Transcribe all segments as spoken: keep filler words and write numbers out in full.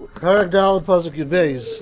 Parak Daled Pasuk Yud Beis.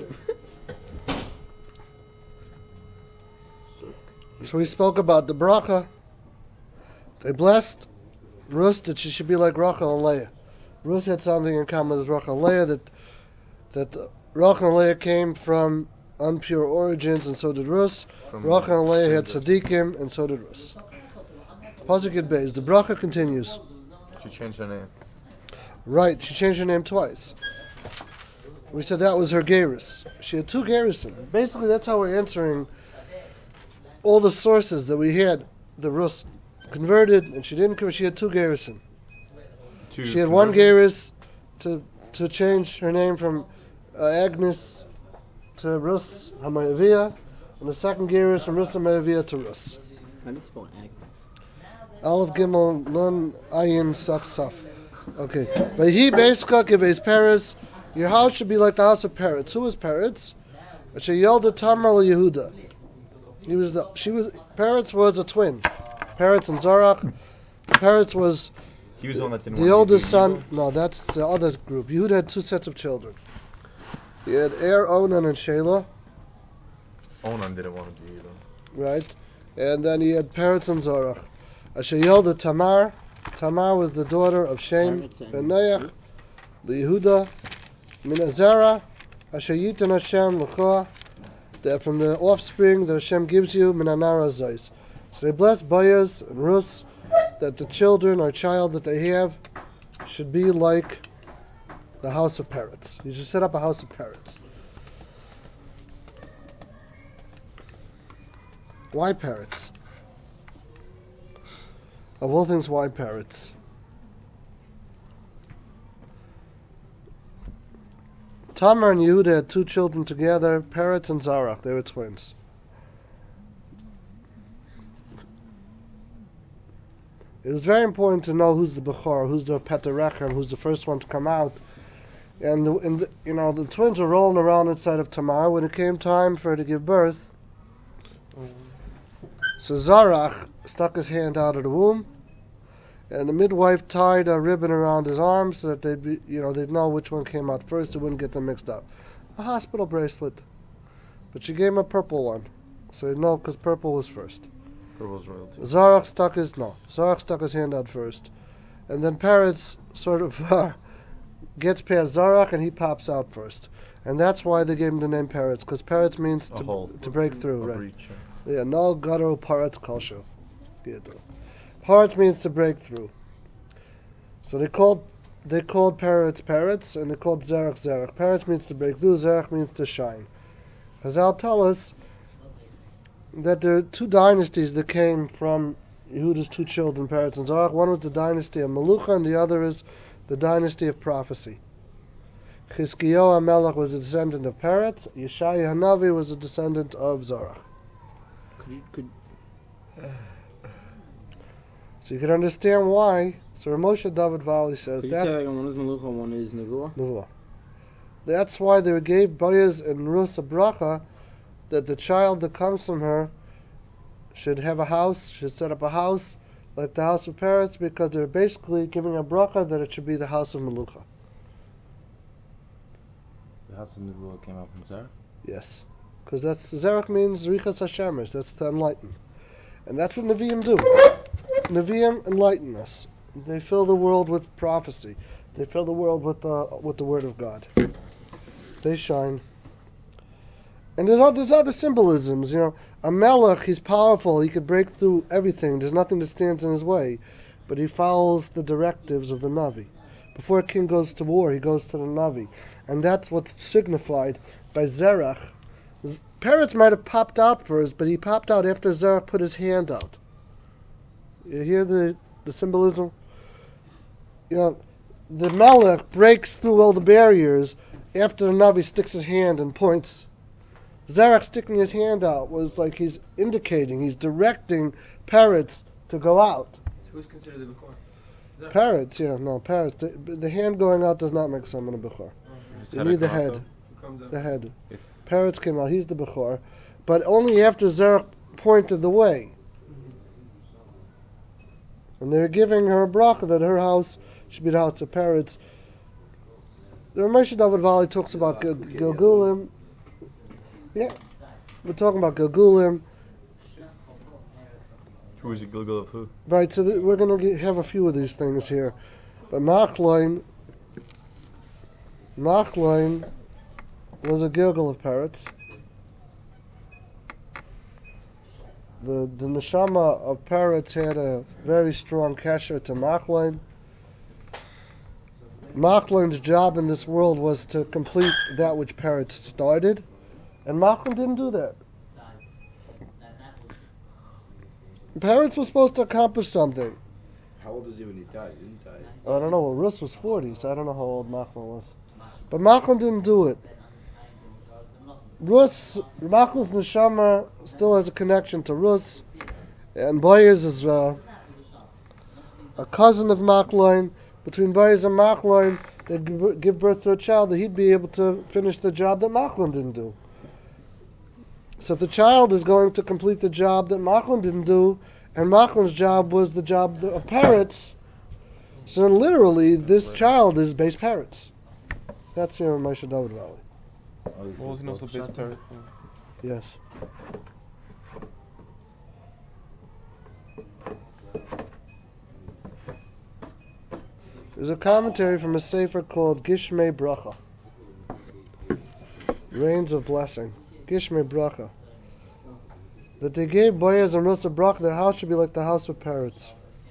So we spoke about the bracha. They blessed Rus that she should be like Rachel and Leah. Rus had something in common with Rachel and Leah, that that Rachel and Leah came from unpure origins, and so did Rus. From Rachel and Leah had strangers. tzaddikim, and so did Rus. Pasuk Yud Beis. The bracha continues. She changed her name. Right, she changed her name twice. We said that was her gerus. She had two gerusim. Basically, that's how we're answering all the sources that we had. The Rus converted, and she didn't convert. She had two gerusim. Two She had one conversions? gerus to to change her name from uh, Agnes to Rus Hamayavia, and the second gerus from Rus Hamayavia to Rus. How do you spell Agnes? Aleph Gimel Nun Ayin Saf Saf. Okay. But he basically gives Peretz. Your house should be like the house of Peretz. Who was Peretz? She yelled at Tamar Yehuda. He was the, she was Peretz was a twin. Peretz and Zarach. Peretz was He was the one that didn't the want to oldest do son. evil? No, that's the other group. Yehuda had two sets of children. He had Er, Onan, and Shelah, Onan didn't want to do evil. right? And then he had Peretz and Zarach. Asher yelled at Tamar. Tamar was the daughter of Shem Peretz and- ben Noach, the Yehuda, min Azara, Asher yitin Hashem l'choah, that from the offspring that Hashem gives you, min anara zayis. So they blessed Boaz and Rus, that the children or child that they have should be like the house of Peretz. You should set up a house of Peretz. Why Peretz? Of all things, why Peretz? Tamar and Yehuda had two children together, Peretz and Zarach. They were twins. It was very important to know who's the Bechor, who's the Peterecha, who's the first one to come out. And, the, and the, you know, the twins were rolling around inside of Tamar. When it came time for her to give birth, so Zarach stuck his hand out of the womb, and the midwife tied a ribbon around his arm so that they'd be, you know, they'd know which one came out first. They wouldn't get them mixed up. A hospital bracelet, but she gave him a purple one, so he'd know because purple was first. Purple's royalty. Zarach stuck his no. Zarach stuck his hand out first, and then Peretz sort of uh, gets past Zarach and he pops out first, and that's why they gave him the name Peretz, because Peretz means A to hole. to break through, A right? breach. Yeah, no guttural Peretz Kolsho. Peretz means to break through. So they called they called Peretz Peretz, and they called Zarach Zarach. Peretz means to break through. Zarach means to shine. Chazal tell us that there are two dynasties that came from Yehuda's two children, Peretz and Zarach. One was the dynasty of Melucha, and the other is the dynasty of prophecy. Chizkiyahu HaMelech was a descendant of Peretz. Yeshaya HaNavi was a descendant of Zarach. Could you, could, So you can understand why. So Moshe David Valley says could you that's say like one is Melucha, one is Nevuah? Nevuah. That's why they gave Boaz and Rus a bracha that the child that comes from her should have a house, should set up a house like the house of Peretz, because they're basically giving a bracha that it should be the house of Melucha. The house of Nebuah came out from Zerah? Yes. Because that's Zerach means Richas Hashemesh, that's to enlighten. And that's what Nevi'im do. Nevi'im enlighten us. They fill the world with prophecy. They fill the world with the with the word of God. They shine. And there's, there's other symbolisms, you know. A melech, he's powerful, he could break through everything. There's nothing that stands in his way. But he follows the directives of the Navi. Before a king goes to war, he goes to the Navi. And that's what's signified by Zerach. Peretz might have popped out first, but he popped out after Zerach put his hand out. You hear the, the symbolism? You know, the Melech breaks through all the barriers after the Navi sticks his hand and points. Zerach sticking his hand out was like he's indicating, he's directing Peretz to go out. So who's considered the Bechor? Zerach. Peretz, yeah, no, Peretz. The, the hand going out does not make someone a Bechor. His You head need the had come out, head. Who comes up? The head. If- Peretz came out, he's the Bechor. But only after Zerach pointed the way. And they were giving her a bracha that her house should be the house of Peretz. the Ramesha David Valley talks about Gil- Gilgulim. Yeah, we're talking about Gilgulim. Who is the Gilgal of who? Right, so th- we're going to have a few of these things here. But Machloin, Machloin was a Gilgal of parrots. The the neshama of parrots had a very strong kesher to Machloin. Machloin's job in this world was to complete that which parrots started, and Machloin didn't do that. Parrots were supposed to accomplish something. How old was he when he died? He didn't die. I don't know. Well, Rus was forty, so I don't know how old Machlon was. But Machlon didn't do it. Rus, Machlon's neshama still has a connection to Rus, and Boaz is uh, a cousin of Machlon. Between Boaz and Machlon, they'd g- give birth to a child that he'd be able to finish the job that Machlon didn't do. So if the child is going to complete the job that Machlon didn't do, and Machlon's job was the job of parrots, so then literally this child is base parrots. That's here in Moshe David Valley. What was he also based parrot? Yes. There's a commentary from a sefer called Gishmei Bracha, Rains of Blessing. Gishmei Bracha. That they gave Boaz and Ruth a bracha, their house should be like the house of parrots.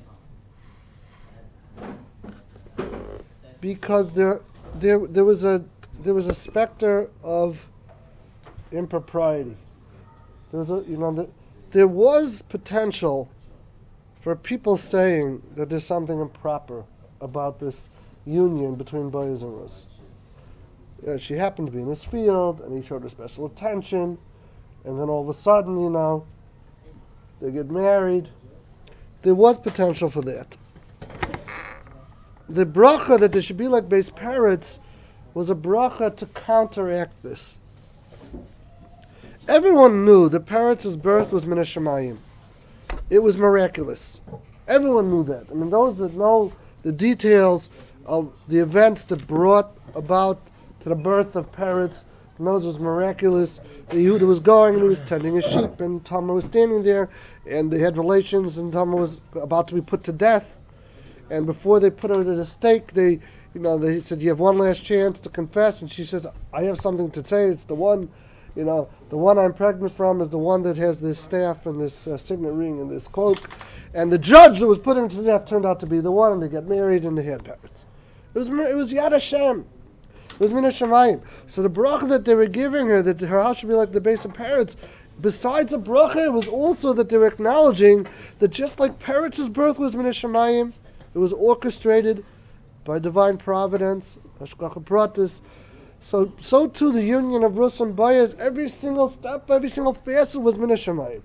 Because there, there, there was a, there was a specter of impropriety. There was a, you know, the, there was potential for people saying that there's something improper about this union between Boaz and Ruth. Yeah, she happened to be in his field, and he showed her special attention. And then all of a sudden, you know, they get married. There was potential for that. The bracha that they should be like base parrots was a bracha to counteract this. Everyone knew that parrots' birth was min hashamayim. It was miraculous. Everyone knew that. I mean, those that know the details of the events that brought about to the birth of parrots, knows it was miraculous. The Yehuda was going and he was tending his sheep, and Tamar was standing there, and they had relations, and Tamar was about to be put to death. And before they put her to the stake, they, you know, they said, "You have one last chance to confess." And she says, "I have something to say. It's the one, you know, the one I'm pregnant from is the one that has this staff and this uh, signet ring and this cloak." And the judge that was putting her to death turned out to be the one, and they got married and they had parrots. It was it was Yad Hashem. It was min hashamayim. So the bracha that they were giving her, that her house should be like the base of parrots, besides a bracha, it was also that they were acknowledging that just like parrots' birth was min hashamayim, it was orchestrated by divine providence, hashgacha pratis. So, so too the union of Rus and Boaz, every single step, every single facet was min hashamayim.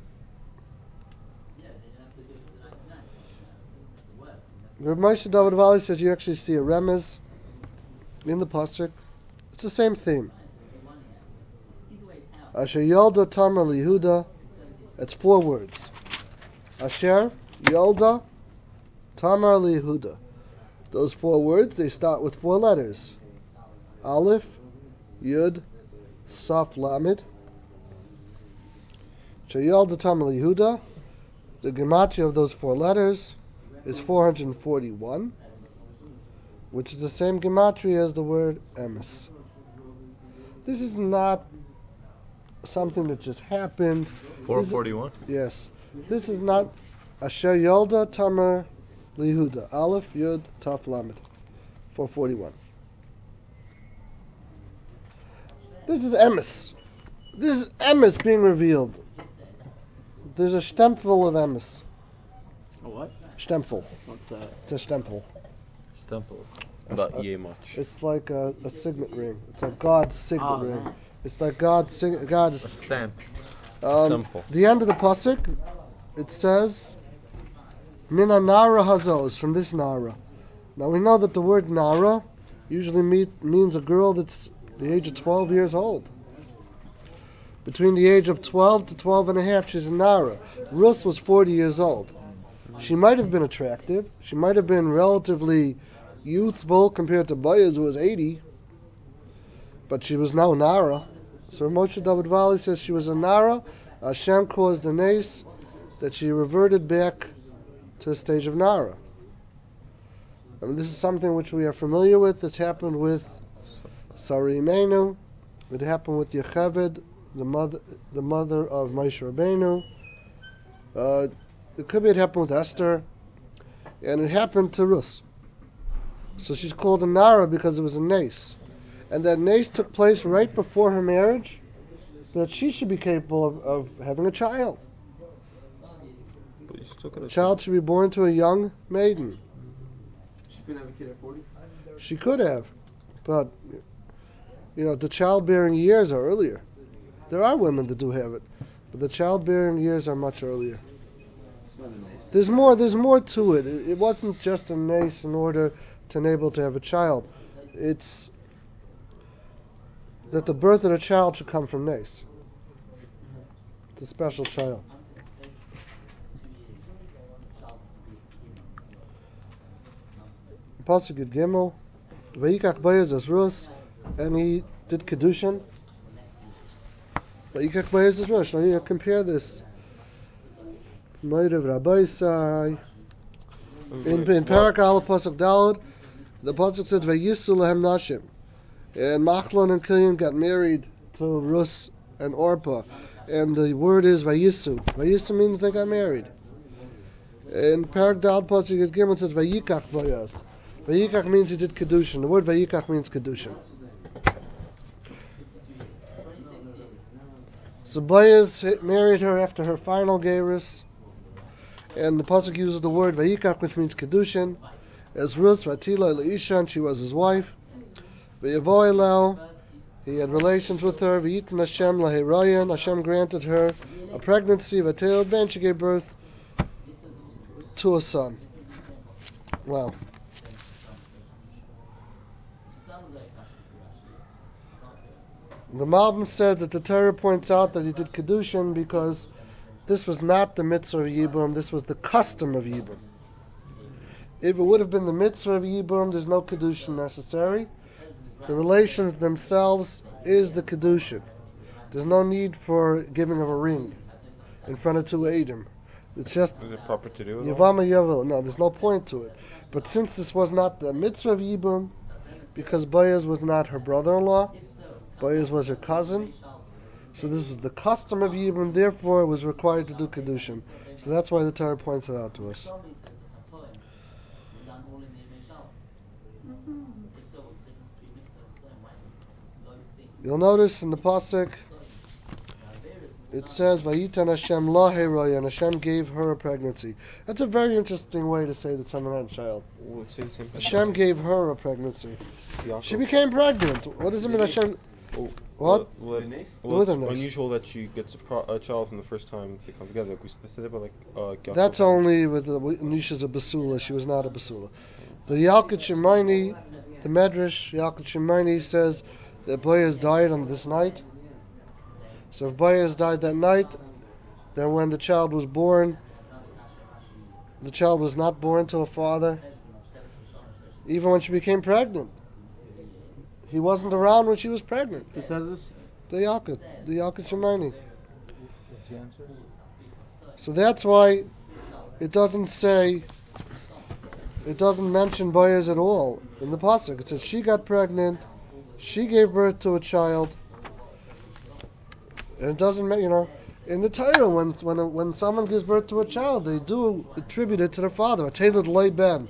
Rav Moshe David Valley says you actually see a remez in the pasuk. It's the same theme. Asher Yolda Tamar Lihuda. It's four words. Asher Yolda Tamar Lihuda. Those four words, they start with four letters. Aleph, Yud, Saf, Lamed. Asher Yolda Tamar Lihuda. The gematria of those four letters is four hundred forty-one, which is the same gematria as the word emes. This is not something that just happened. four forty-one? Yes. This is not Asher Yolda Tamar Lihuda. Aleph, Yud, Taf, Lamed. four forty-one. This is emes. This is emes being revealed. There's a stempel of emes. A what? Stempel. What's that? It's a stempel. Stempel. Not Uh, ye much. It's like a, a signet ring. It's like God's signet Oh, ring. man. It's like God's sig- God's. A stamp. Um, Stempel. the end of the pasuk, it says, "Mina nara hazos," from this nara. Now we know that the word nara usually meet, means a girl that's the age of twelve years old. Between the age of twelve to twelve and a half, she's a nara. Rus was forty years old. She might have been attractive. She might have been relatively youthful compared to Boaz, who was eighty. but she was now Nara. So Moshe David Valley says she was a Nara. Hashem caused the nace that she reverted back to the stage of Nara. I mean, this is something which we are familiar with. It's happened with Sari Imenu. It happened with Yocheved, the mother, the mother of Moshe Rabbeinu. Uh, it could be it happened with Esther, and it happened to Rus. So she's called a Nara because it was a nace, and that nace took place right before her marriage, that she should be capable of, of having a child. But you still got The child should be born to a young maiden. She couldn't have a kid at forty? She could have, but you know the childbearing years are earlier. There are women that do have it, but the childbearing years are much earlier. There's more. There's more to it. It, it wasn't just a nace in order to enable to have a child. It's that the birth of the child should come from nace. It's a special child. Pasuk Yud Gimel, Vayikach Boaz as Rus, and he did kedushin. Vayikach Boaz as Rus. Now you compare this. Moedav Rabbi Sai. In in Parak Aleph Pasuk Daled, the pasuk says Vayisu Lahem Nashim, and Machlon and Killian got married to Rus and Orpah, and the word is Vayisu. Vayisu means they got married. In Parak Daled Pasuk Yud Gimel says Vayikach Boaz. Vayikach means he did kedushin. The word Vayikach means kedushin. So Boaz married her after her final gerus, and the pasuk uses the word Vayikach, which means kedushin. As Rus Vatila Leisha, and she was his wife. V'yavo Elel, he had relations with her. V'yitin Hashem laHerayan, Hashem granted her a pregnancy. Vatel ben, she gave birth to a son. Wow. The Malbim said that the Torah points out that he did Kedushin because this was not the mitzvah of Yibum, this was the custom of Yibum. If it would have been the mitzvah of Yibum, there's no Kedushin necessary. The relations themselves is the Kedushin. There's no need for giving of a ring in front of two Edom. It's just Is it proper to do it? Yavama Yavel. No, there's no point to it. But since this was not the mitzvah of Yibum, because Boaz was not her brother-in-law, Boaz was her cousin, so this was the custom of Yibum, therefore it was required to do Kedushin. So that's why the Torah points it out to us. You'll notice in the pasuk it says Vayitan Hashem laHerayan, and Hashem gave her a pregnancy. That's a very interesting way to say that someone had a child. We'll say the same thing. Hashem gave her a pregnancy. Yaakov. She became pregnant. What does it mean Hashem? Oh, What? Well, well, With well, a it's nice. unusual that she gets a, pro- a child from the first time they come together. Like we said about like. Uh, Yaakov. That's only with the Nisha's a basula. She was not a basula. The Yalkut Shemaini, the Medrash Yalkut Shemaini says that Boaz died on this night. So if Boaz died that night, then when the child was born, the child was not born to a father. Even when she became pregnant, he wasn't around when she was pregnant. Who says this? The Yalkut, the Yalkut Shemaini. What's the answer? So that's why it doesn't say, it doesn't mention Boaz at all in the pasuk. It says she got pregnant, she gave birth to a child, and it doesn't, ma- you know, in the Torah when when when someone gives birth to a child, they do attribute it to their father. Atelid loy ben,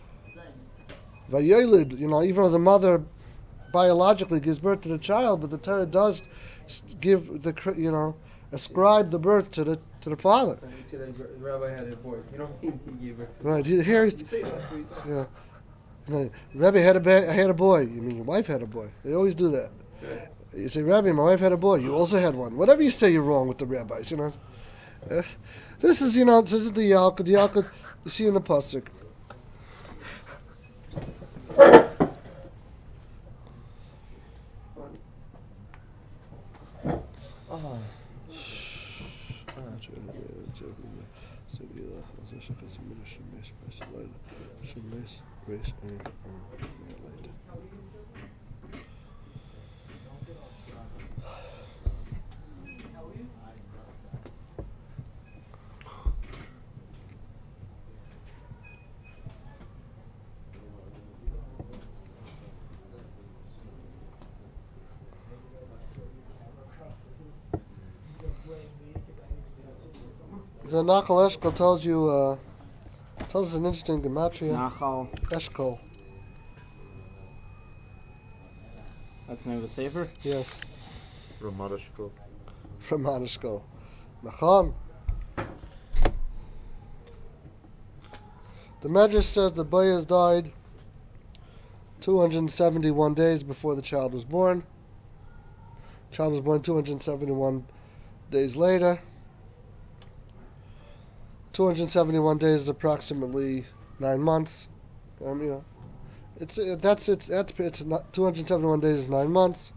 vayelid. You know, even though the mother biologically gives birth to the child, but the Torah does give the, you know, ascribe the birth to the to the father. You say that the rabbi had a boy. You know, he, he gave birth. Right you- here, You say that, that's what you talk. yeah. No, Rabbi had a ba- had a boy. You mean your wife had a boy? They always do that. You say, Rabbi, my wife had a boy. You also had one. Whatever you say, you're wrong with the rabbis. You know. Uh, this is, you know, this is the Yalkut. The Yalkut you see in the pasuk. The Nachal Eshkol tells you, uh, tells us an interesting gematria. Nachal. Eshkol. That's the name of the sefer? Yes. Ramat Eshkol. From Eshkol. Nachon. The Medrash says that Boaz died two hundred seventy-one days before the child was born. The child was born two hundred seventy-one days later. two hundred seventy-one days is approximately nine months. Um, you know, it's uh, that's it's that's it's not, two hundred seventy-one days is nine months.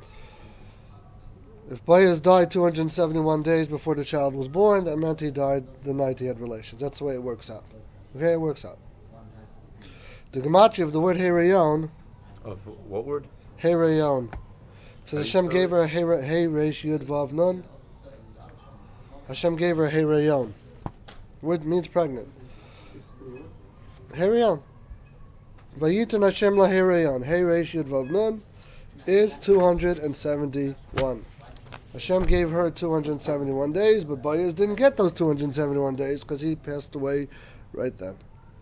If Boaz died two hundred seventy-one days before the child was born, that meant he died the night he had relations. That's the way it works out. Okay, it works out. The gematria of the word Herayon. Of what word? Herayon. So How do you Hashem spell gave it? her a Hey Hey Reish Yud Vav Nun. Hashem gave her a Herayon. Word means pregnant. Herayon. Vayitan Hashem la Herayon. Hey Reish Yud Vav Nun is two hundred seventy-one. Hashem gave her two hundred seventy-one days, but Boaz didn't get those two hundred seventy-one days because he passed away right then.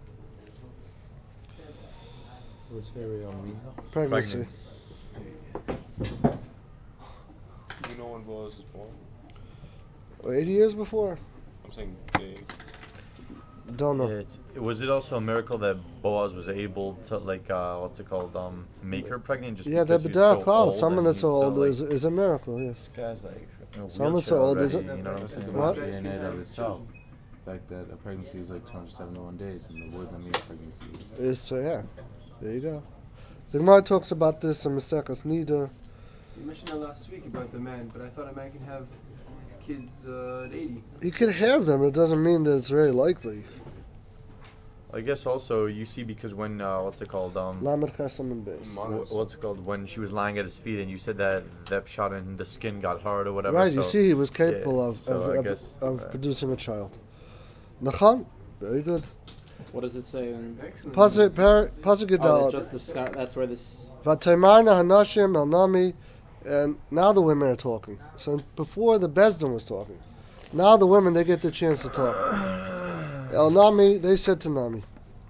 What's Herion mean? Pregnancy. Do you know when Boaz was born? Or eighty years before. I'm saying day. Don't know. Yeah, it's- was it also a miracle that Boaz was able to, like, uh, what's it called, um, make her pregnant? Just Yeah, the because he was B'derach so Klal, old someone and that's he's so old like, is, is a miracle, yes. This guy's like in a Someone so wheelchair old is already, it- you know what I'm saying? What? In and of itself. The fact that a pregnancy is like two hundred seventy-one days, and the word that means pregnancy is. Is so yeah. There you go. The Gemara talks about this in Maseches Nida. You mentioned that last week about the man, but I thought a man can have kids uh, at eighty. You could have them, it doesn't mean that it's very likely. I guess also you see because when uh, what's it called um Lamed Chesam and Beis. wh- what's it called when she was lying at his feet and you said that that shot in the skin got hard or whatever. Right, so, you see he was capable yeah, of, so of, I of, guess, of uh, producing a child. Nachon, very good. What does it say? In, Excellent. Pasuk per- Pasuk oh, Gedal. that's just the start. That's where this. Vataymarna Hanashim El Nami, and now the women are talking. So before the Bezdin was talking. Now the women, they get the chance to talk. El Nami, they said to Nami,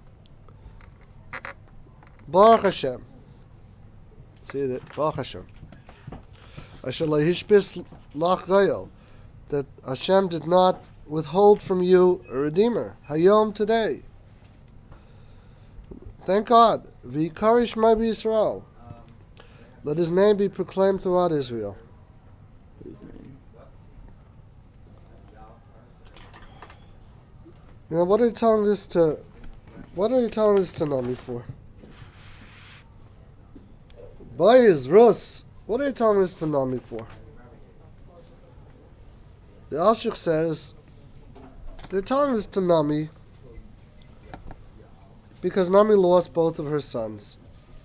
Baruch Hashem. See that? Baruch Hashem. Asher Lahishbis Lach Gayel, that Hashem did not withhold from you a redeemer. Hayom, today. Thank God. V'yikarish my Yisrael. Let his name be proclaimed throughout Israel. His name. You know, what are you telling this to, what are you telling this to Nami for? Boaz, Rus, what are you telling this to Nami for? The Alshich says, they're telling this to Nami because Nami lost both of her sons.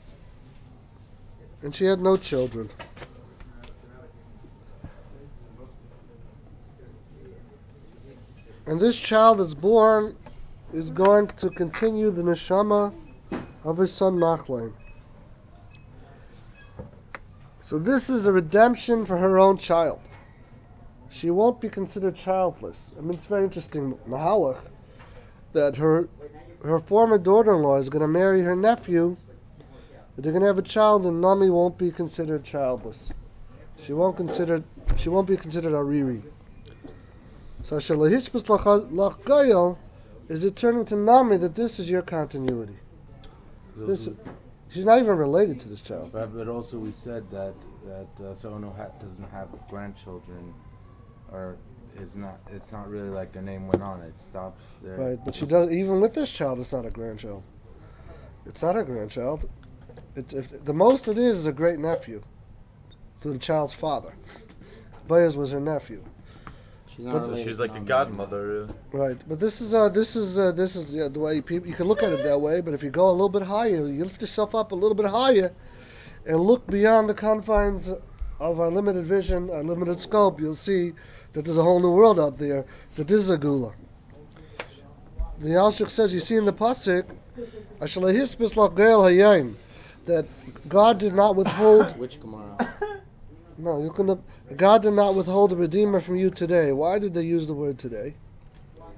And she had no children. And this child that's born is going to continue the neshama of his son Machlaim. So this is a redemption for her own child. She won't be considered childless. I mean, it's very interesting, Mahalach, that her her former daughter-in-law is going to marry her nephew. They're going to have a child, and Nami won't be considered childless. She won't consider. She won't be considered ariri. So Shalahishbis Lach Gayel is returning to Nami that this is your continuity. This, she's not even related to this child. But, but also we said that that uh, someone who ha- doesn't have grandchildren, or is not, it's not really like the name went on. It stops there. Right, but she does. Even with this child, it's not a grandchild. It's not a grandchild. It, if, the most it is is a great nephew through the child's father. Boaz was her nephew. She's not But- related she's to like a Nami. godmother. Really. Right, but this is uh, this is uh, this is uh, the way people. You can look at it that way, but if you go a little bit higher, you lift yourself up a little bit higher, and look beyond the confines of our limited vision, our limited scope, you'll see that there's a whole new world out there. That this is a gula. The Alshich says, you see in the pasuk, "Ashalahispis lachgeil hayim," that God did not withhold. Which Gemara? No, you can. God did not withhold a redeemer from you today. Why did they use the word today?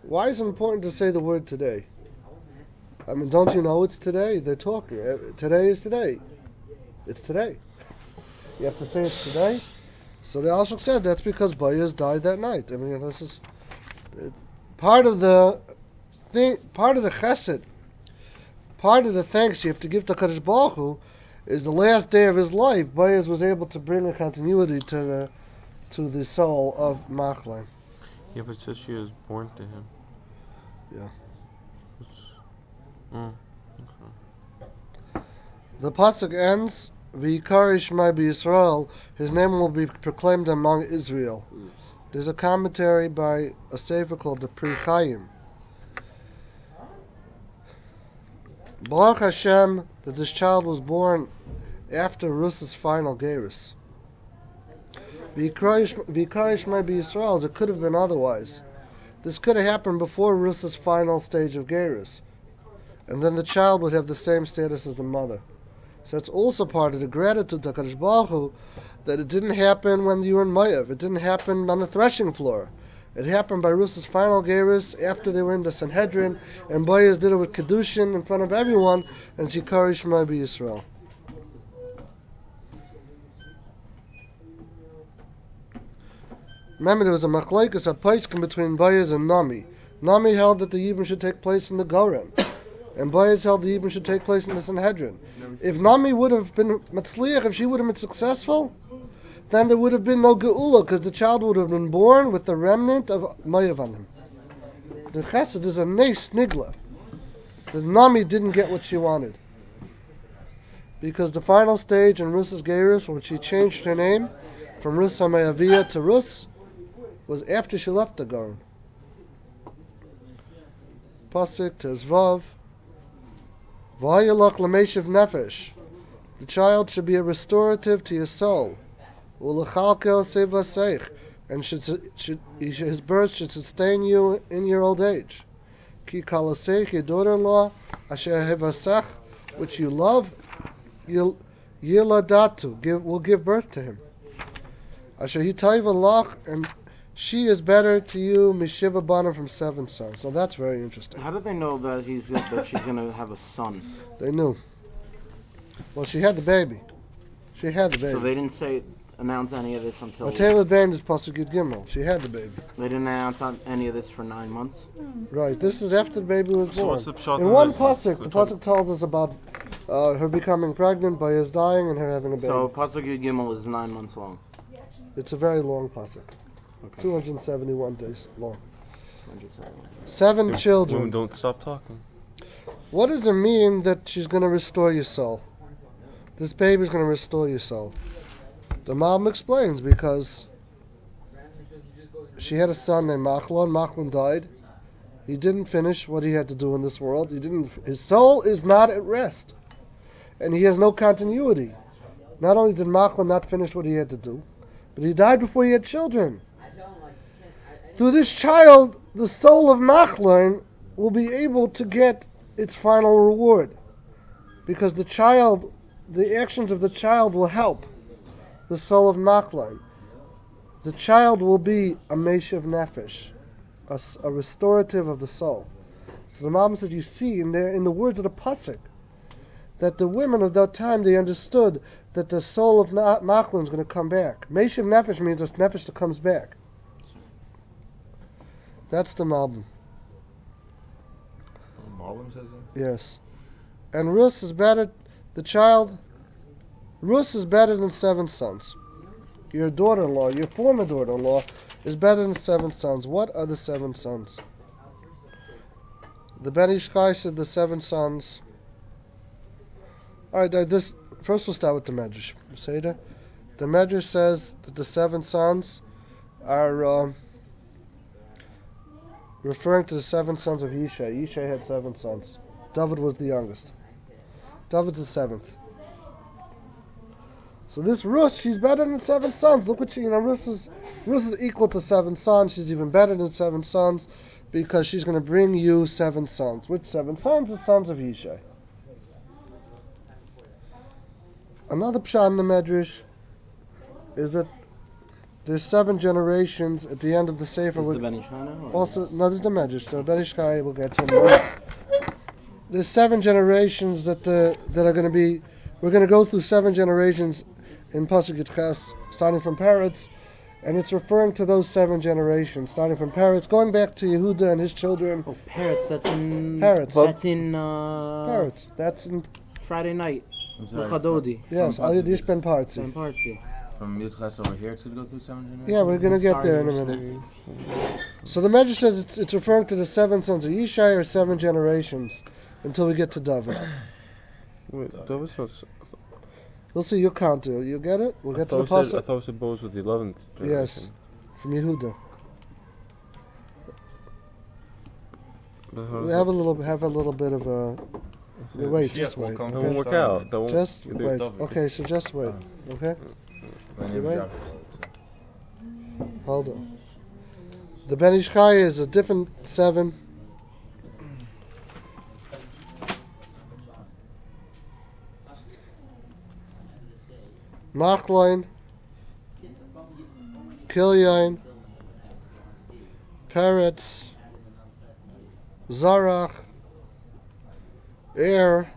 Why is it important to say the word today? I mean, don't you know it's today? They're talking. Uh, Today is today. It's today. You have to say it's today. So the Alshach said that's because Boaz died that night. I mean, this is it, part of the thing, part of the chesed, part of the thanks you have to give to Kadosh Baruch Hu is the last day of his life. Boaz was able to bring a continuity to the to the soul of Machlon. Yeah, but it says she was born to him. Yeah. Mm. The pasuk ends, "V'yikarish my Yisrael." His name will be proclaimed among Israel. There's a commentary by a sefer called the Pri Chaim. Baruch Hashem that this child was born after Ruth's final gerus. V'yikarish my Yisrael. It could have been otherwise. This could have happened before Ruth's final stage of gerus, and then the child would have the same status as the mother. So that's also part of the gratitude to HaKadosh Baruch Hu, that it didn't happen when you were in Moav. It didn't happen on the threshing floor. It happened by Ruth's final gerus after they were in the Sanhedrin, and Boaz did it with Kedushin in front of everyone, and she Shikari Shema B'Yisrael. Remember, there was a machlekes, a paiskim between Boaz and Nami. Nami held that the Yibum should take place in the Goren, and Boaz held the Yibum should take place in the Sanhedrin. If Nami would have been matzliach, if she would have been successful, then there would have been no geula, because the child would have been born with the remnant of Moav on him. The chesed is a neis nigla. The Nami didn't get what she wanted, because the final stage in Ruth's gerus, when she changed her name from Ruth Samayavia to Ruth, was after she left the Goren. Pasuk Tezvav. V'hayalach l'meishiv nefesh. The child should be a restorative to your soul. U'lechalkel sevaseich, and should, should, his birth should sustain you in your old age. Ki kalaseich, your daughter-in-law, asher hevasech, which you love, yiladatu, give, will give birth to him. Asher hitayva lach, and she is better to you, mishiva banim, from seven sons. So that's very interesting. How do they know that he's that she's gonna have a son? They knew. Well, she had the baby. She had the baby. So they didn't say announce any of this until. Taylor Bain is Pasuk Yud Gimel. She had the baby. They didn't announce on any of this for nine months. Right. This is after the baby was So born. what's the pshat In in one this? pasuk, the We're talking- pasuk tells us about uh, her becoming pregnant, by his dying, and her having a baby. So Pasuk Yud Gimel is nine months long. It's a very long pasuk. Okay. two hundred seventy-one days long. I'm just saying. Seven Women children. don't stop talking. What does it mean that she's going to restore your soul? This baby's going to restore your soul. The mom explains, because she had a son named Machlon. Machlon died. He didn't finish what he had to do in this world. He didn't. His soul is not at rest, and he has no continuity. Not only did Machlon not finish what he had to do, but he died before he had children. Through this child, the soul of Machlon will be able to get its final reward, because the child, the actions of the child will help the soul of Machlon. The child will be a meshiv nefesh, a, s- a restorative of the soul. So the Mom said, you see in the in the words of the pasuk, that the women of that time, they understood that the soul of Na- Machlon is going to come back. Meshiv nefesh means it's nefesh that comes back. That's the Malbim. Malbim says that? Yes. And Rus is better, the child, Rus is better than seven sons. Your daughter-in-law, your former daughter-in-law, is better than seven sons. What are the seven sons? The Ben Ish Chai said the seven sons. Alright, uh, this, first we'll start with the Medrash. Seder. The Medrash says that the seven sons are um, referring to the seven sons of Yishai. Yishai had seven sons. David was the youngest. David's the seventh. So this Rus, she's better than seven sons. Look what she, you know, Rus is, Rus is equal to seven sons. She's even better than seven sons, because she's going to bring you seven sons. Which seven sons? The sons of Yishai. Another pshat in the Medrash is that there's seven generations at the end of the Sefer. Is We're- the Ben Ish Chai now, or- Also, no, this is the Medrash. The Ben Ish Chai, we'll get to in a moment. There's seven generations that the that are going to be. We're going to go through seven generations in Pasuk Yitches, starting from Peretz, and it's referring to those seven generations, starting from Peretz, going back to Yehuda and his children. Oh, Peretz. That's in. Peretz. That's in. Uh, Peretz. That's in Friday night. I'm sorry, L'Chadodi. yes. From Al Pasuk Yiddish Ben Partzi. Same parts here. From Yudches over here, it's going to go through seven generations? Yeah, we're going to get Sorry, there in a you're minute. So the Medrash says it's it's referring to the seven sons of Yishai, or seven generations, until we get to David. Wait, that was not. We'll see. You'll count it. You get it? We'll I get to the thought it said- I pasuk thought it said Boaz was the eleventh. Yes. from Yehuda. We have a little, have a little bit of a. Wait, just wait. That won't Okay? work out. That won't. Just you do wait. David. Okay, so just wait. Okay, My You name right? is Yaakov. hold on. The Ben Ish Chai is a different seven. Machloin, Kilyain, Peretz, Zarach, Er,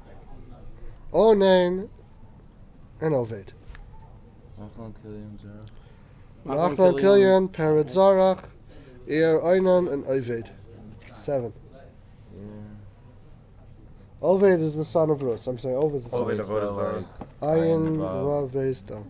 Onain, and Oved. Machlon, Killiam, Zara. Machloin, Kilyain, Peretz, Zarach, Er, Onan, and Oved. Seven. Yeah. Oved is the son of Rus. I'm saying Oved is the son Oved of Avodah Zarah. Ayin, Vav. Vav, Vez, Dal.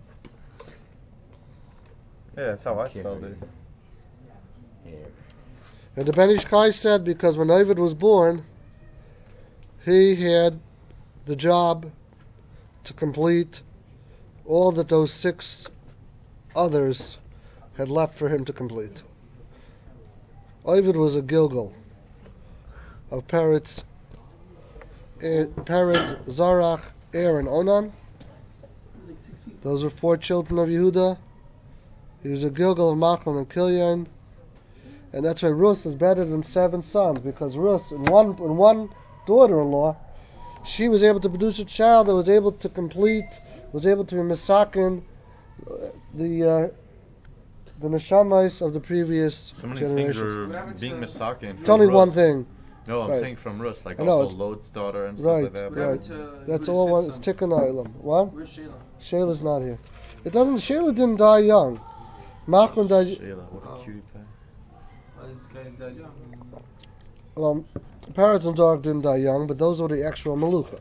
Yeah, that's how I spelled it. Here. And the Ben Ish Chai said because when Oved was born, he had the job to complete all that those six others had left for him to complete. Oved was a Gilgal of Peretz, eh, Peretz, Zarach, Er, and Onan. Those were four children of Yehuda. He was a Gilgal of Machlon and Kilyan. And that's why Rus is better than seven sons, because Rus, in one in one daughter-in-law, she was able to produce a child that was able to complete, was able to be misakin uh, the uh, the neshamas of the previous So many things generations. are being misakin. It's only one thing, No, I'm Right. saying from Rus, like I know, also it's- Lot's daughter and stuff right, like that. What right. happened to, uh, That's Yehuda's all one. fifth It's son? Tikkun Olam. What? Where's Shayla? Shayla's not here. It doesn't. Shayla didn't die young. Machlon died. Shayla, what a Oh. cutie pie. Oh, this guy's dead young. Well, Peretz and Zarach didn't die young, but those were the actual Maluka.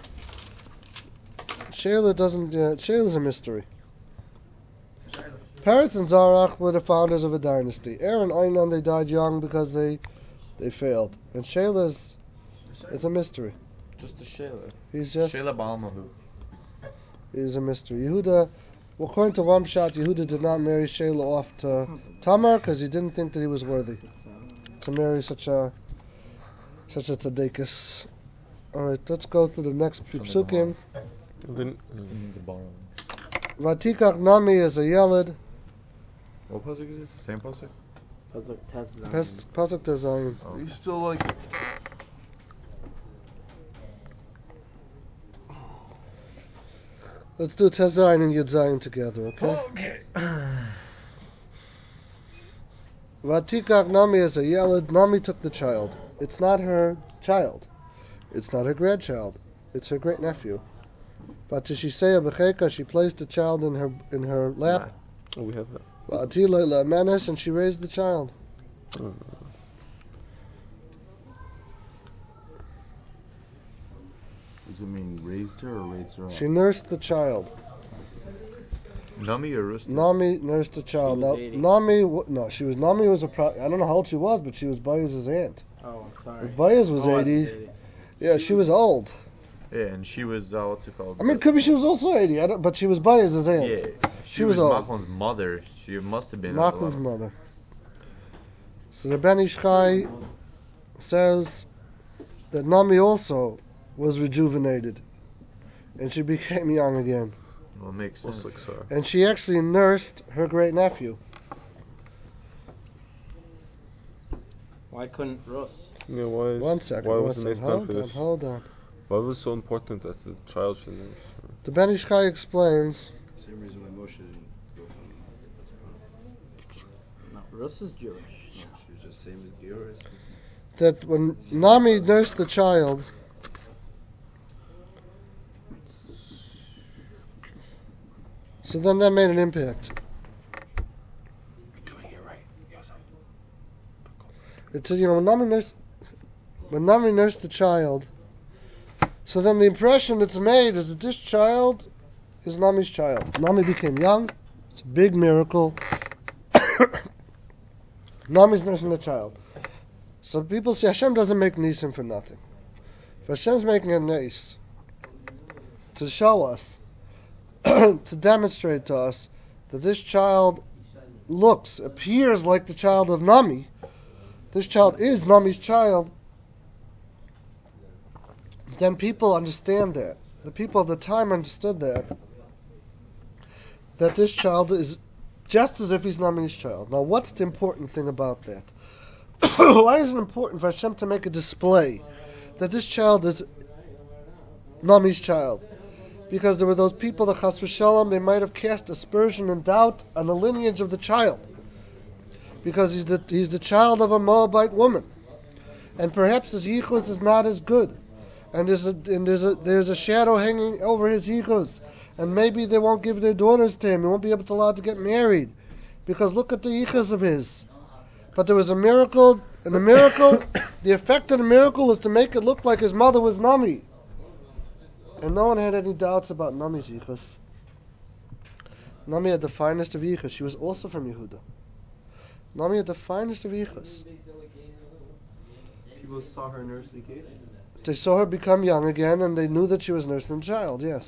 Shayla doesn't. Uh, Shayla's a mystery. Shayla. Peretz and Zarach were the founders of a dynasty. Er and Onan, they died young because they they failed. And Shayla's, it's a mystery. Just a Shayla. He's just Shayla Balmahu. he's a mystery. Yehuda, well, according to one shot, Yehuda did not marry Shayla off to Tamar because he didn't think that he was worthy to marry such a such a tzaddikus. All right, let's go through the next few psukim. Then, The barn. Vatikach Nami is a yelid. What pasuk is this? Same pasuk? Pasuk Tes Zayin. Pas- Pasuk Tezayin. Oh. You still like it? Let's do Tezayin and Yud Zayin together, okay? Okay. Vatikach Nami is a yelid. Nami took the child. It's not her child. It's not her grandchild. It's her great nephew. But she say b'cheka, she placed the child in her in her lap. oh, we have that. Va'atila la'manes, and she raised the child. Oh. Does it mean raised her or raised her up? She nursed the child. Nami or Rus? Nami nursed the child. was Now, eighty. Nami, w- no, she was Nami was a pro- I don't know how old she was, but she was Bayez's aunt. Oh, sorry. If Bayez was Oh, I eighty, yeah, she was old. Yeah, and she was, uh, what's it called? I mean, could be she was also eighty, I don't, but she was Bayez's aunt. Yeah. She, She was was, old. Machlon's mother. She must have been. Machlon's uh, mother. So the Ben Ish Chai says that Nami also was rejuvenated, and she became young again, Well, makes sense. Looks like Sarah. and she actually nursed her great nephew. Why couldn't Rus? Yeah, why is, One second, why one was the second. next time Hold for on, this? hold on. Why was it so important that the child should nurse? The Ben Ish Chai explains Same reason why Moshe didn't go from Rus is Jewish. She was just same as Geras. That when Nami nursed the child, so then that made an impact. It's you know when Nami nursed when Nami nursed the child, so then the impression that's made is that this child is Nami's child. Nami became young. It's a big miracle. Nami's nursing the child. So people say Hashem doesn't make nisim for nothing. If Hashem's making a nes to show us, to demonstrate to us that this child looks, appears like the child of Nami, this child is Nami's child, then people understand that. The people of the time understood that, that this child is just as if he's Nami's child. Now, what's the important thing about that? Why is it important for Hashem to make a display that this child is Nami's child? Because there were those people, the Chas v'Shalom, they might have cast aspersion and doubt on the lineage of the child. Because he's the he's the child of a Moabite woman. And perhaps his yichus is not as good. And there's a, and there's a, there's a shadow hanging over his yichus. And maybe they won't give their daughters to him. He won't be able to allow to get married. Because look at the yichus of his. But there was a miracle, and the miracle, the effect of the miracle was to make it look like his mother was Nami. And no one had any doubts about Nami's yichus. Nami had the finest of yichus. She was also from Yehuda. Nami had the finest of yichus. People saw her nurse the kid. They saw her become young again, and they knew that she was nursing the child, yes.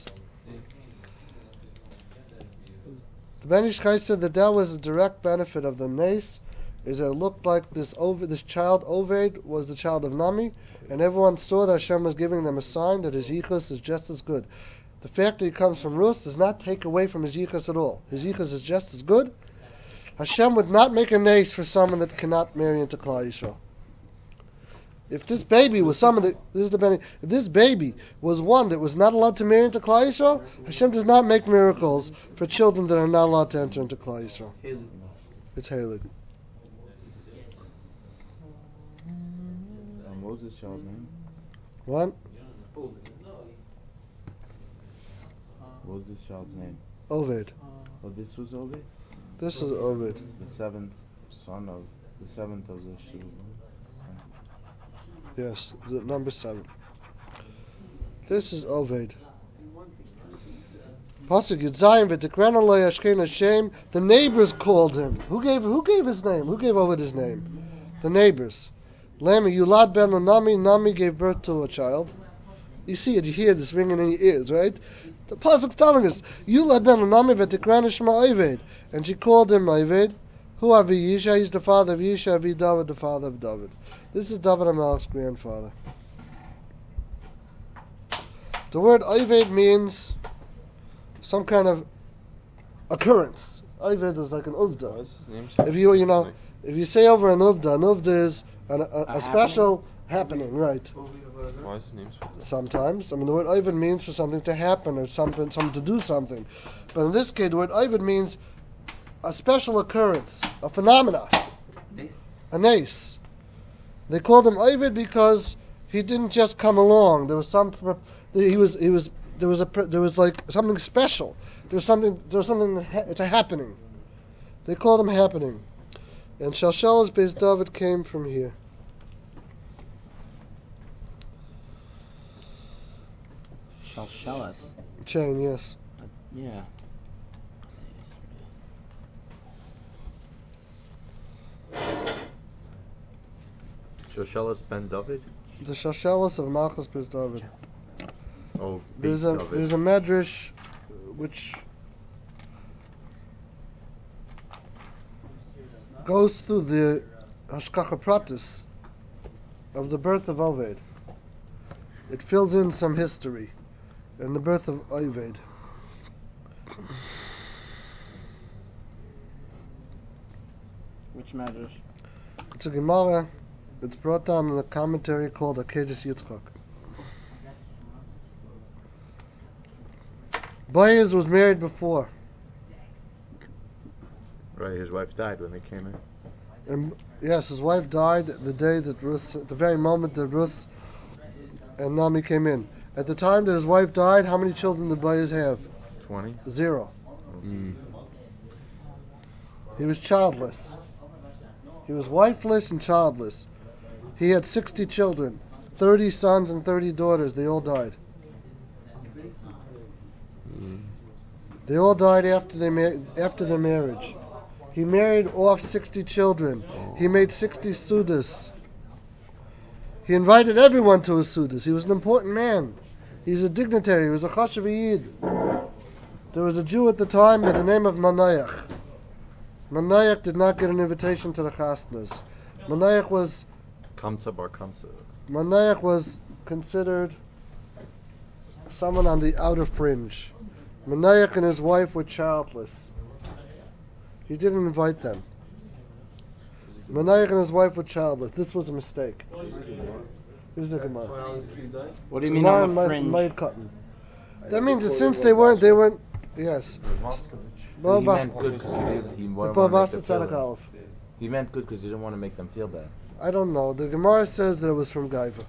The Ben Ish Chai said that that was a direct benefit of the nes, is that it looked like this Oved, this child Oved was the child of Nami, and everyone saw that Hashem was giving them a sign that his yichus is just as good. The fact that he comes from Rus does not take away from his yichus at all. His yichus is just as good. Hashem would not make a nes for someone that cannot marry into Klal Yisrael. If this baby was someone that this is the ben, if this baby was one that was not allowed to marry into Klal Yisrael, Hashem does not make miracles for children that are not allowed to enter into Klal Yisrael. Haley. It's Haley. Um, what was this child's name? What? What was this child's name? Oved. Oh, this was Ovid? This is Oved. The seventh son of, the seventh of the Shul. Yes, the number seven. This is Oved. Pasuk Yudzayin v'tikrena lo yashken Hashem. The neighbors called him. Who gave Who gave his name? Who gave Oved his name? The neighbors. Lami Yulad ben Nami. Nami gave birth to a child. You see it. You hear this ringing in your ears, right? The pasuk's telling us Yulad ben Nami v'tikrena shema Oved, and she called him Oved. Who Avi Yisha? He's the father of Yisha. Avi David, the father of David. This is David HaMelech's grandfather. The word Oved means some kind of occurrence. Oved is like an uvda. Why is his name If you you know, if you say over an uvda, an uvda is an, a, a, A special happening, right? Why is his name so? Sometimes, I mean, the word Oved means for something to happen or something, something to do something. But in this case, the word Oved means a special occurrence, a phenomena, Nice. a nes. They called him Oved because he didn't just come along. There was some, he was, he was, there was a, there was like something special. There was something, there was something. It's a happening. They called him happening. And Shalshelas Beis David came from here. Shalshelas. Chain, yes. Yeah. Shoshelas ben David? The Shalshelas of Malchus Beis David. Oh, There's Beis a David. there's a medrash which goes through the Hashkacha Pratis of the birth of Oved. It fills in some history in the birth of Oved. Which matters? It's a Gemara. It's brought down in a commentary called Akedah Yitzchak. Boaz was married before. Right, his wife died when they came in. And yes, his wife died the day that Rus, at the very moment that Rus and Nami came in. At the time that his wife died, how many children did Boaz have? Twenty. Zero. Mm. He was childless. He was wifeless and childless. He had sixty children, thirty sons and thirty daughters. They all died. Mm. They all died after they ma- after their marriage. He married off sixty children. He made sixty sudas. He invited everyone to his sudas. He was an important man. He was a dignitary. He was a chashuv yid. There was a Jew at the time by the name of Manayach. Manayach did not get an invitation to the chasnas. Manayach was Kamsa bar Kamsa. Manayach was considered someone on the outer fringe. Manayach and his wife were childless. He didn't invite them. Manayach and his wife were childless. This was a mistake. This is a Gemara. What do you mean Gemara on the and fringe? Mayit Cotton. That means that since they weren't, they weren't. Yes. So he Ba- meant good because he didn't, he the wanted Ba- to make Basta them feel Tzaddik bad. Aleph. He meant good because he didn't want to make them feel bad. I don't know. The Gemara says that it was from Gaiva.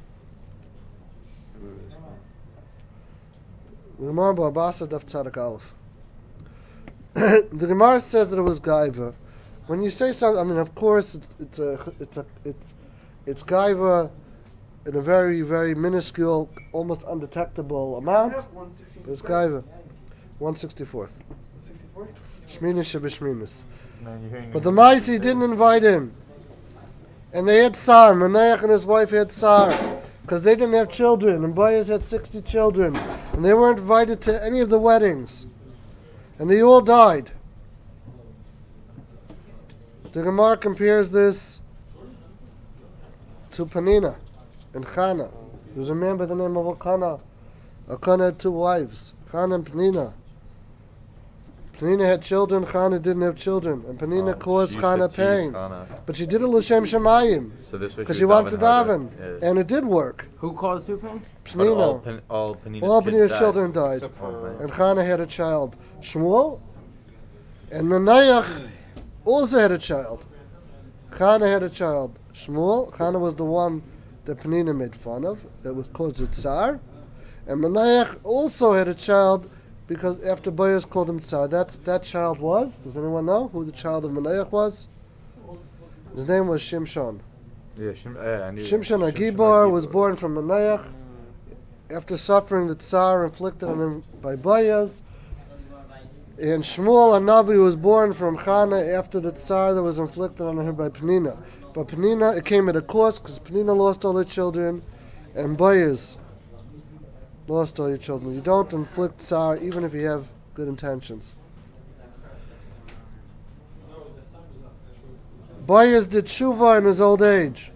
The Gemara Ba- Basta Daf Tzaddik Aleph. The Gemara says that it was Gaiva. When you say something, I mean, of course, it's it's a it's a it's it's Gaiva in a very very minuscule, almost undetectable amount. But it's Gaiva. One sixty fourth. Shminis Shebishminis. But the Maisi didn't invite him. And they had Sar. Manayach and his wife had Sar. Because they didn't have children. And Boaz had sixty children. And they weren't invited to any of the weddings. And they all died. The Gemara compares this to Panina and Chana. There was a man by the name of Elkanah. Elkanah had two wives, Chana and Panina. Panina had children, Chana didn't have children. And Panina Oh, caused she Chana used to tease pain. Chana. But she did it l'shem shemayim. So this way Because she she was wants to daven. harder. Yeah. And it did work. Who caused who pain? But all, Panina. Pan- all Panina's All kids Panina's died. children died. Except for And Chana had a child, Shmuel. And Menayach also had a child. Chana had a child, Shmuel. Chana was the one that Panina made fun of, that was called Tsar. And Menayach also had a child because after Boaz called him Tsar. That's, that child was, does anyone know who the child of Menayach was? His name was Shimshon. Yeah, Shim, yeah I knew Shimshon that. Agibor was born from Menayach after suffering the Tsar inflicted on him by Boaz. And Shmuel Hanavi was born from Chana after the Tsar that was inflicted on her by Penina. But Penina, it came at a cost because Penina lost all her children and Boaz lost all your children. You don't inflict Tsar even if you have good intentions. Boaz did tshuva in his old age.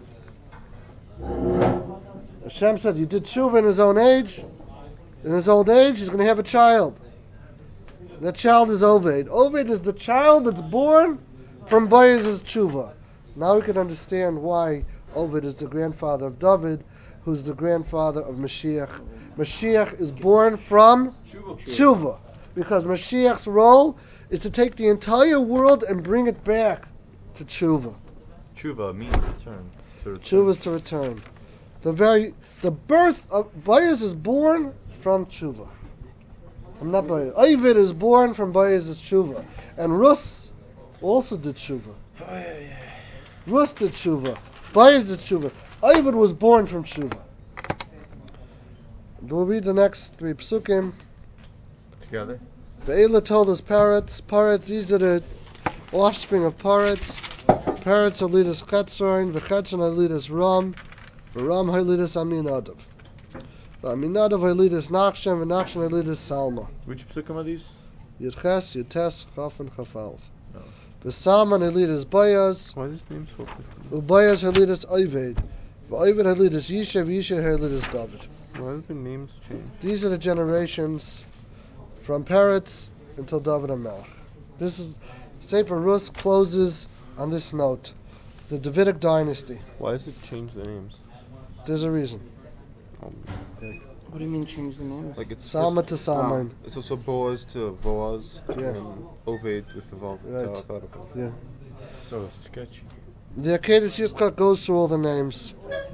Hashem said, you did tshuva in his own age. In his old age, he's going to have a child. That child is Oved. Oved is the child that's born from Boaz's tshuva. Now we can understand why Oved is the grandfather of David, who's the grandfather of Mashiach. Mashiach is born from tshuva, because Mashiach's role is to take the entire world and bring it back to tshuva. Tshuva means return. To return. Tshuva is to return. The very the birth of Boaz is born from tshuva. I'm not Boaz. Ovid is born from Boaz's tshuva, and Rus also did tshuva. Rus did tshuva. Boaz did tshuva. Ovid was born from tshuva. We'll read the next three psukim. Together? Be'ela told us parrots. Parrots, these are the offspring of parrots. Parrots are leaders Chetzorin, V'Chetzon are leaders Ram, V'Ram are leaders Aminadav. V'Aminadav are leaders Nachshon, V'Nachshon are leaders Salma. Which psukim are these? Yudches, Yutes, Chaf, and Chafalv. No. V'Salma are leaders Boaz, why is this name so different? Ubayaz are leaders Oved. V'Oved are leaders Yishev, Yishev are leaders David. Why did the names change? These are the generations from parrots until David and Melch. This is Sefer Rus closes on this note, the Davidic dynasty. Why does it change the names? There's a reason. Um, What do you mean change the names? like it's Salma to Salmon. It's also Boaz to Boaz Yeah. and Oved with the Vav. Right. uh, Vav. Yeah. So sketchy. The Akedah Yitzchak goes through all the names.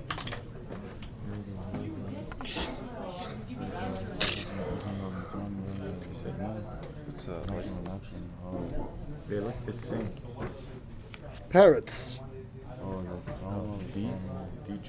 It's uh, They like this thing. Parrots. D DJ.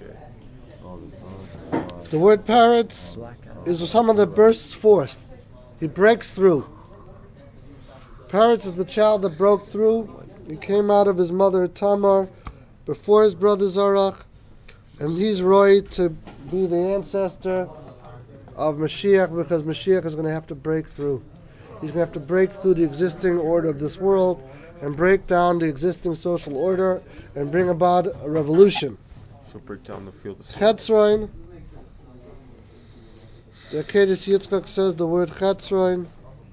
The word parrots is someone that bursts forth. He breaks through. Parrots is the child that broke through. He came out of his mother Tamar before his brother Zarach, and he's right to be the ancestor of Mashiach, because Mashiach is going to have to break through. He's going to have to break through the existing order of this world and break down the existing social order and bring about a revolution. So break down the field of Chetzroin. The Akedah Yitzchak says the word Chetzroin.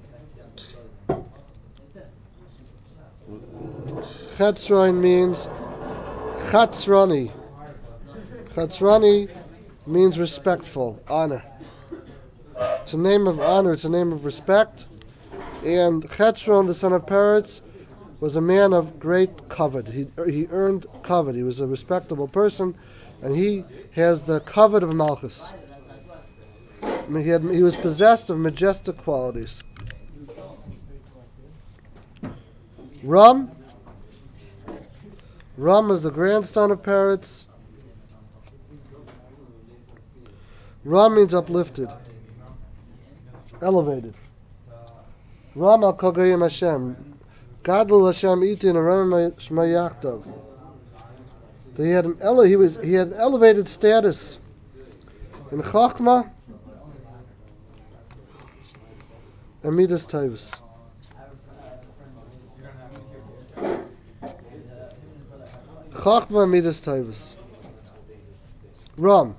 Chetzroin means Chatzrani. Chatzrani means respectful, honor. It's a name of honor, it's a name of respect. And Chetzron, the son of Peretz, was a man of great kavod. He he earned kavod. He was a respectable person, and he has the kavod of Malchus. I mean, he had he was possessed of majestic qualities. Ram. Ram was the grandson of Peretz. Ram means uplifted, elevated. Ram al Kogayim Hashem. Gadol Hashem Itin Aram Shmayachtav. He had an ele- he was he had an elevated status in Chachma and Midas Taivus. Chachma and Midas Taivus. Ram.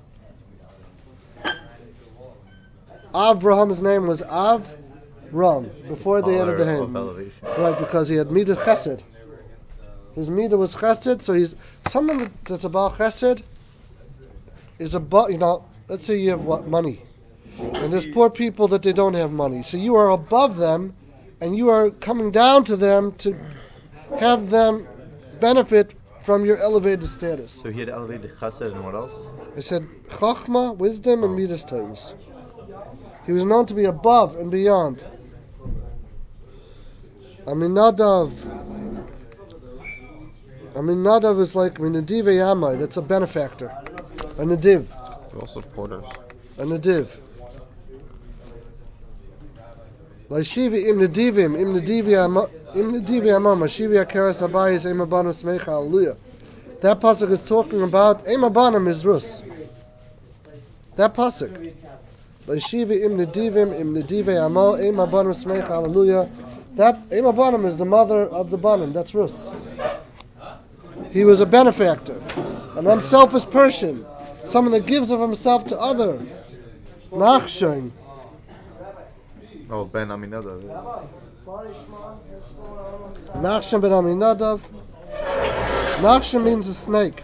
Avraham's name was Av Ram before they added the Of Ham. elevation. Right, because he had Midah Chesed. His Midah was Chesed, so he's someone that, that's about Chesed is about, you know, let's say you have what, money. And there's poor people that they don't have money. So you are above them and you are coming down to them to have them benefit from your elevated status. So he had elevated chesed and what else? I said Chachma, wisdom, and Midas Taivus. He was known to be above and beyond. Aminadav. Aminadav is like Nadiv Yamai, that's a benefactor. A Nadiv. They're also porters. A Nadiv. Laishivi im Nadivim, im Nadiv im Nadiv Yamam, Ashivi Akaras Abayis, Em Abanim Smecha, Hallelujah. That pasuk is talking about Em Abanim is Rus. That pasuk. Laishivi im Nadivim, im Nadiv Yamam, Em Abanim Smecha, Hallelujah. That Em Abanim is the mother of the Banim. That's Rus. He was a benefactor, an unselfish person, someone that gives of himself to other. Nachshon. Oh, Ben Aminadav. Nachshon ben Aminadav. Nachshon means a snake.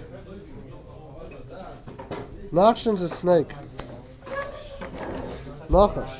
Nachshon's a snake. Nachash.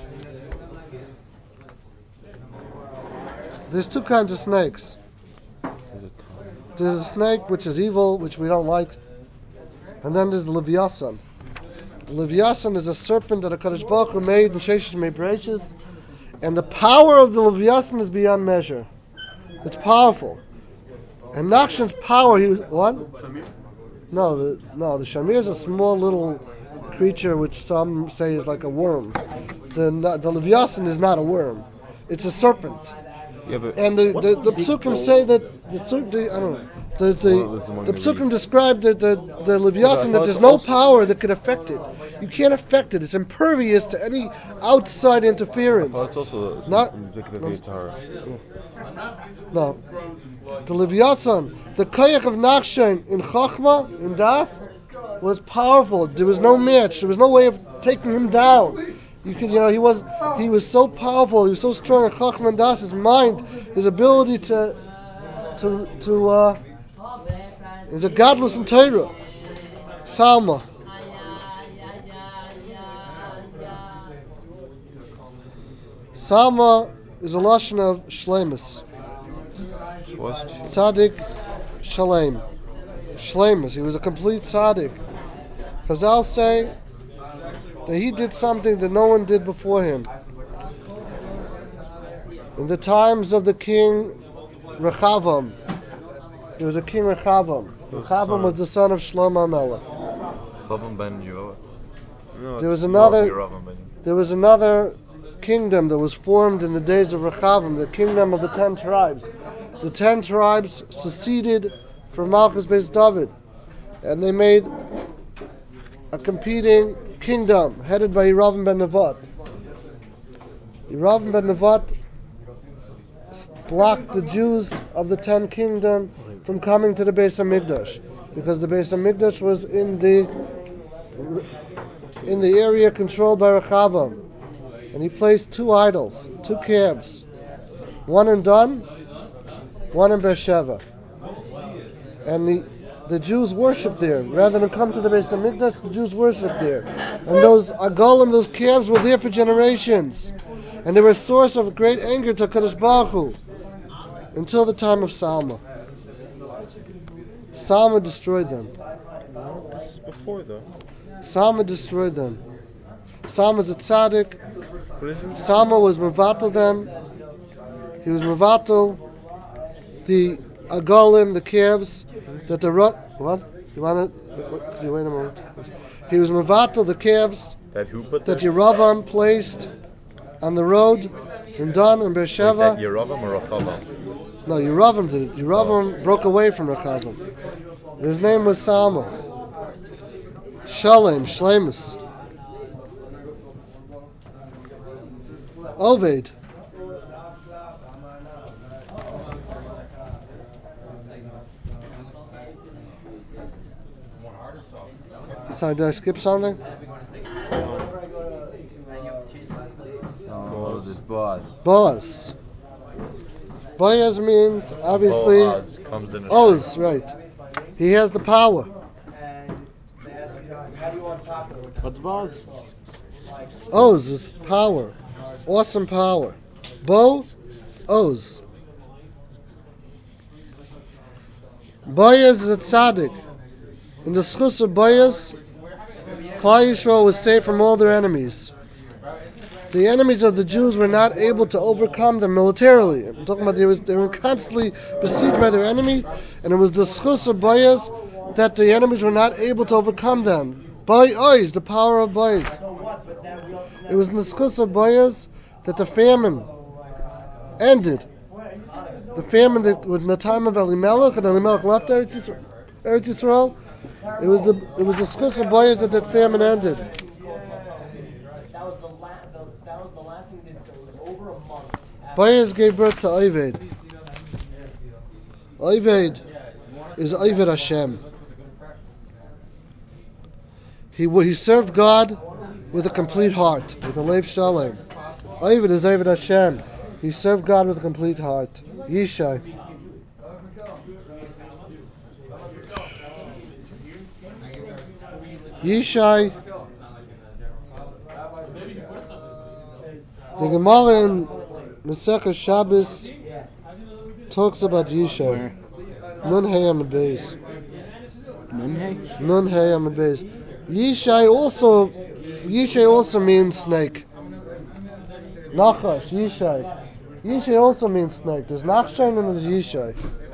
There's two kinds of snakes. There's a snake which is evil, which we don't like, and then there's the Leviathan. The Leviathan is a serpent that HaKadosh Baruch Hu made in Sheshes Mebrachos, and the power of the Leviathan is beyond measure. It's powerful. And Nachshon's power, he was what? No, the no the Shamir is a small little creature which some say is like a worm. The the Leviathan is not a worm; it's a serpent. Yeah, but And the the, the psukim say that the, the I don't know the the, Well, this is one the of the- psukim describe the the, the Leviathan But I that there's thought no also- power that can affect it. You can't affect it. It's impervious to any outside interference. oh, it's also Not- indicative no. of Yitzhar. No, the Leviathan, the kayak of Nachshon in Chachma in Das was powerful. There was no match. There was no way of taking him down. You could, you know, he was he was so powerful. He was so strong in Chachma and Das. His mind, his ability to to to uh, the godless in Torah. Salma. Salma is a lashon of shlemus. Was Tzaddik Shalem. Shleimus. He was a complete tzaddik. Chazal say that he did something that no one did before him. In the times of the king Rechavam, there was a king Rechavam. Rechavam was the son of Shlomo Melech. Chavam ben Yehoshua. No, There was it's- another. Yehoram ben- There was another kingdom that was formed in the days of Rechavam, the kingdom of the ten tribes. The ten tribes seceded from Malchus Beis David, and they made a competing kingdom headed by Yeravim ben Nevat. Yeravim ben Nevat blocked the Jews of the ten kingdoms from coming to the Beis Hamikdash, because the Beis Hamikdash was in the in the area controlled by Rechavam, and he placed two idols, two calves, one in Dan, one in Beersheba, and the the Jews worshipped there rather than come to the Beis Hamikdash. The Jews worshipped there, and those agolim, those calves, were there for generations, and they were a source of great anger to Kadosh Baruch Hu until the time of Salma. Salma destroyed them. This is before though. Salma destroyed them. Salma's a tzaddik. What is it? Salma was mevatel them. He was mevatel the agolim, the calves, that the ru- what? You want to? Could you wait a moment? He was mevatel the calves That who put that there? Yeravam placed on the road in Dan and That Beersheba. Yehoram or Rechavam? No, Yeravam did it. Yeravam broke away from Rechavam. His name was Salma. Shalem, Shlemus. Oved. Sorry, did I skip something? So this boss. Boaz. Boaz means, obviously, Boaz comes in a Oz, right. He has the power. What's Boz? Oz is power. Awesome power. Bo, Oz. Boaz is a tzaddik. In the schus of Boaz, Klal Yisrael was saved from all their enemies. The enemies of the Jews were not able to overcome them militarily. I'm talking about they, was, they were constantly besieged by their enemy, and it was the schus of Boaz that the enemies were not able to overcome them. Boaz, the power of Boaz. It was in the schus of Boaz that the famine ended. The famine that was in the time of Elimelech, and Elimelech left Eretz Yisrael. Eretz Yisrael. It was the it was the schus of Boaz that that famine ended. That was the last. That was the last thing he did. So it was over a month. Boaz gave birth to Oved. Oved is Oved Hashem. He he served God with a complete heart, with a leiv shalom. Oved is Oved Hashem. He served God with a complete heart. Yishai. Yishai. The Gemara in Masechah Shabbos talks about Yishai. Nun Hey on the base. Minhei? Nun Hey on the base. Yishai also, Yishai also means snake. Nachash, Yishai. Yishai also means snake. There's Nachshain and there's Yishai.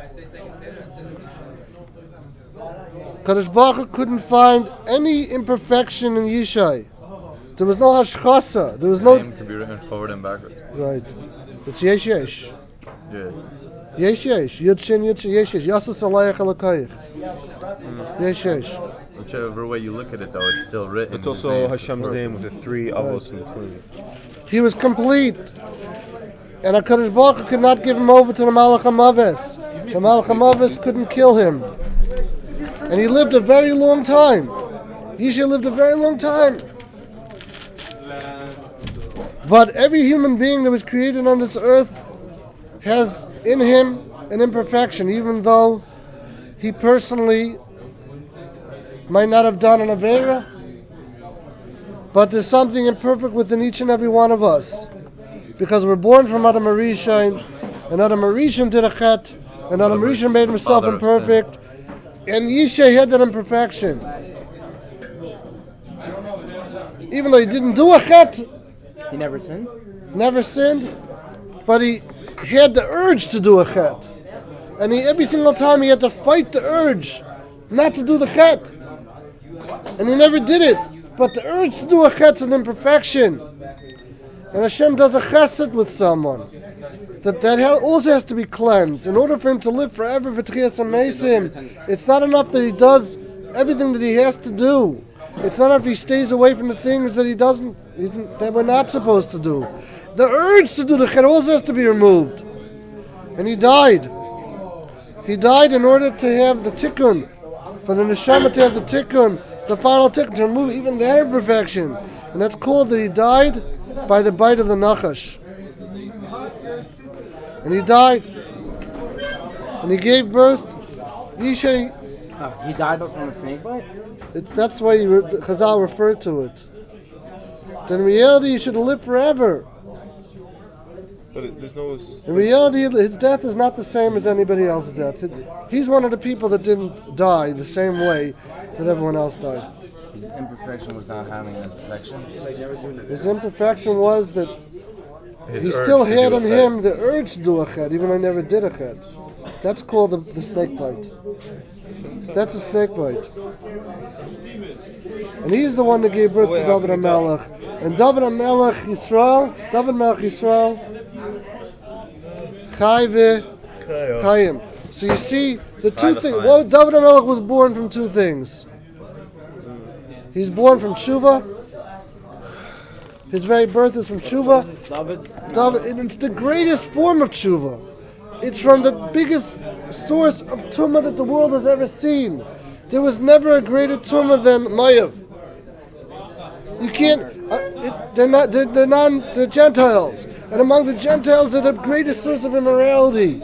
Kadosh Baruch Hu couldn't find any imperfection in Yishai. There was no hashchasa. There was The no. name can be written forward and backwards. Right. It's Yesh Yesh. Yeah. Yesh Yesh. Yud Shin Yud Shin Yesh Yesh. Yasas Alayach Alakayich. Yesh Yesh. Whichever way you look at it, though, it's still written. It's His also name. Hashem's name with the three avos in between. He was complete. And HaKadosh Baruch Hu could not give him over to the Malach HaMaves. The Malach HaMaves couldn't kill him. And he lived a very long time. Yishai lived a very long time. But every human being that was created on this earth has in him an imperfection, even though he personally might not have done an Aveira. But there's something imperfect within each and every one of us. Because we're born from Adam Arishain, and Adam Arishain did a chet, and Adam Arishain made himself Father of imperfect. And Yishai had that imperfection. Even though he didn't do a chet, He never sinned? never sinned, but he had the urge to do a chet. And he, every single time he had to fight the urge not to do the chet. And he never did it. But the urge to do a chet is an imperfection. And Hashem does a chesed with someone. That that also has to be cleansed. In order for him to live forever, it's not enough that he does everything that he has to do. It's not enough if he stays away from the things that he doesn't, that we're not supposed to do. The urge to do the chet also has to be removed. And he died. He died in order to have the tikkun, for the neshama to have the tikkun, the final tikkun, to remove even that imperfection. And that's called that he died by the bite of the nachash. And he died. And he gave birth. Yishai, Oh, he died from a snake bite? it, that's why he re, Chazal referred to it. Then in reality, he should have lived forever. But it, there's no. In reality, his death is not the same as anybody else's death. He's one of the people that didn't die the same way that everyone else died. His imperfection was not having an imperfection. Like never doing it. His imperfection was that His he urge still to had do in a him chet. the urge to do a chet, even though he never did a chet. That's called the, the snake bite. That's a snake bite. And he's the one that gave birth to David HaMelech. And David HaMelech Yisrael, David HaMelech Yisrael, Chai Chayim. So you see, the two Chai things. v'chaim. Well, David HaMelech was born from two things. He's born from tshuva. His very birth is from tshuva. David? David, and it's the greatest form of tshuva. It's from the biggest source of tumah that the world has ever seen. There was never a greater tumah than Mayav. You can't. Uh, it, they're not. They're, they're non. They're Gentiles, and among the Gentiles, they're the greatest source of immorality.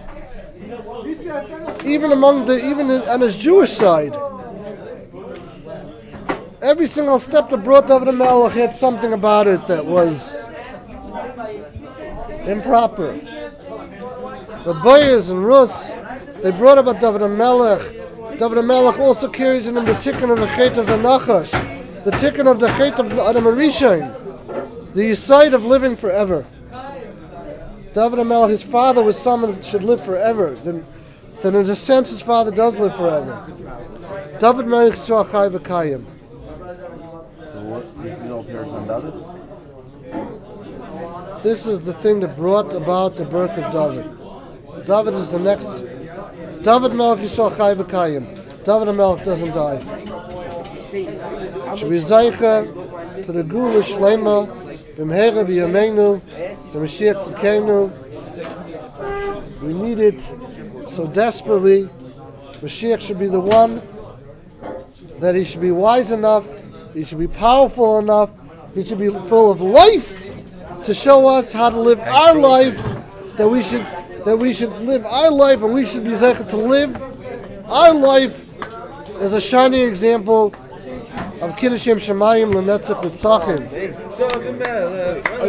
Even among the, even on his Jewish side, every single step that brought David HaMelech had something about it that was improper. But Boaz and Rus, they brought about David HaMelech. David HaMelech also carries in him the tikkun of the chet of the Nachash, the tikkun of the chet of Adam HaRishon, the yesod of living forever. David HaMelech, his father was someone that should live forever. Then, then in a sense, his father does live forever. David HaMelech Yisrael Chai v'Kayim. So what? This is all appears on David? This is the thing that brought about the birth of David. David is the next. David HaMelech Yisrael Chai v'Kayim. David HaMelech doesn't die. Should be Zaycha to the Gula Shlema, B'mheira B'yameinu, to Mashiach Tzidkeinu. We need it so desperately. Mashiach should be the one that he should be wise enough, he should be powerful enough, he should be full of life to show us how to live our life, that we should that we should live our life, and we should be zeichet to live our life as a shining example of Kiddushim Shemayim L'Netzach L'Tzachim.